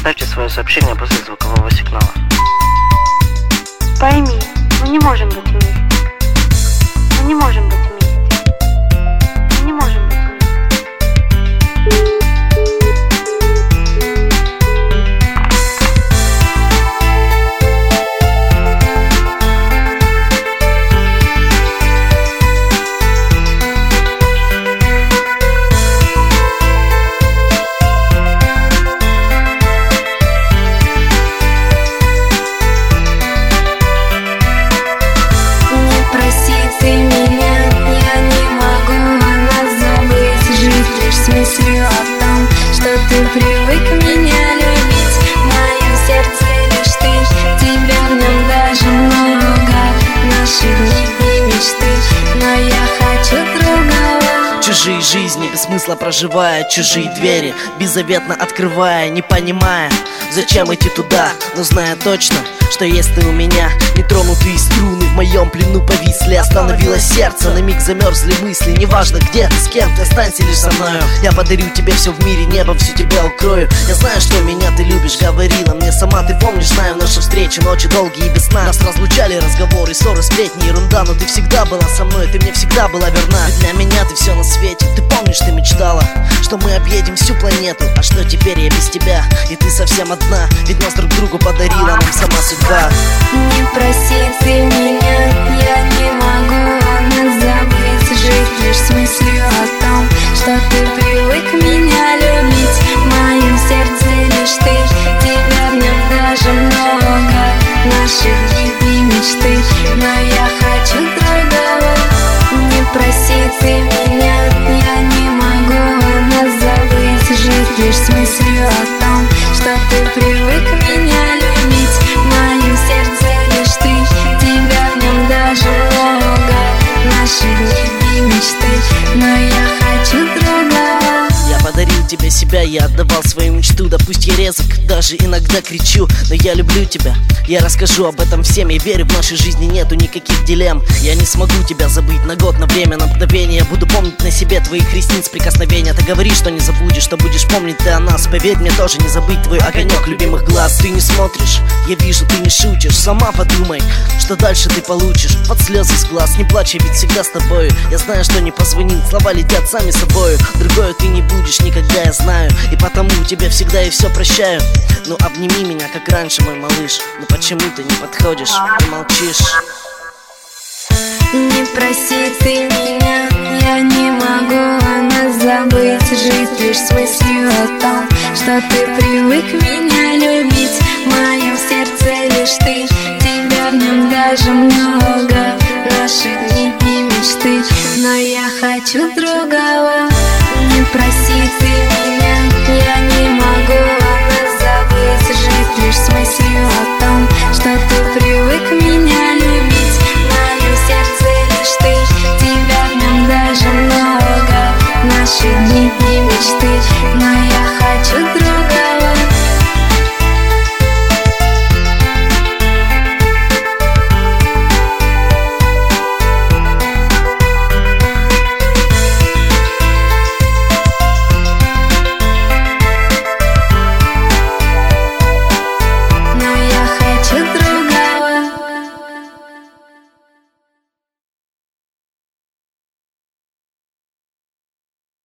Оставьте свое сообщение после звукового сигнала. Пойми, мы не можем быть вместе. Мы не можем быть вместе. Мы не можем быть вместе. Ты меня, я не могу нас забыть. Жить лишь с мыслью о том, что ты привык меня любить. В моем сердце лишь ты, тебя в нем даже много. Наши дни и мечты, но я хочу другого. Чужие жизни без смысла проживая, чужие двери беззаветно открывая, не понимая, зачем идти туда, но зная точно, что есть ты у меня. Нетронутые струны в моем плену повисли. Остановилось сердце, на миг замерзли мысли. Неважно где ты, с кем ты, останься лишь со мною. Я подарю тебе все в мире, небом всю тебя укрою. Я знаю, что меня ты любишь, говорила мне сама. Ты помнишь, знаю наши встречи, ночи долгие и без сна. Нас разлучали разговоры, ссоры, сплетни, ерунда. Но ты всегда была со мной, ты мне всегда была верна. Ведь для меня ты все на свете. Ты помнишь, ты мечтала, что мы объедем всю планету. А что теперь я без тебя, и ты совсем одна. Ведь нас друг другу подарила нам сама судьба. Не проси ты меня, я не могу нас забыть. Жить лишь с мыслью о том, что ты привык меня любить. В моем сердце лишь ты, тебя в нем даже много. Наши дни и мечты, но я хочу другого. Не проси ты меня, я не могу нас забыть. Жить лишь с мыслью о том, что ты привык меня любить. В моем сердце лишь ты, тебя в нем даже много. Наши дни и мечты, но я хочу другого. Я подарил тебе себя, я отдавал свою мечту. Да пусть я резок, даже иногда кричу, но я люблю тебя. Я расскажу об этом всем, я верю, в нашей жизни нету никаких дилемм. Я не смогу тебя забыть на год, на время, на мгновение. Я буду помнить на себе твоих ресниц прикосновения. Ты говоришь, что не забудешь, что будешь помнить ты о нас. Поверь мне, тоже не забыть твой огонек любимых глаз. Ты не смотришь, я вижу, ты не шутишь. Сама подумай, что дальше ты получишь. Под слезы с глаз, не плачь, я ведь всегда с тобою. Я знаю, что не позвонит, слова летят сами собою. Другое ты не будешь никогда, я знаю. И потому тебе всегда и все прощаю. Ну обними меня, как раньше, мой малыш. Но почему ты не подходишь и молчишь? Не проси ты меня, я не могу нас забыть. Жить лишь с мыслью о том, что ты привык меня любить. В моем сердце лишь ты, тебя в нем даже много. Наши дни и мечты, но я хочу другого. Не проси ты меня, я не могу нас забыть. Жить лишь с мыслью о том, что ты привык меня любить. В моем сердце лишь ты, тебя в нем даже много. Наши дни и мечты, но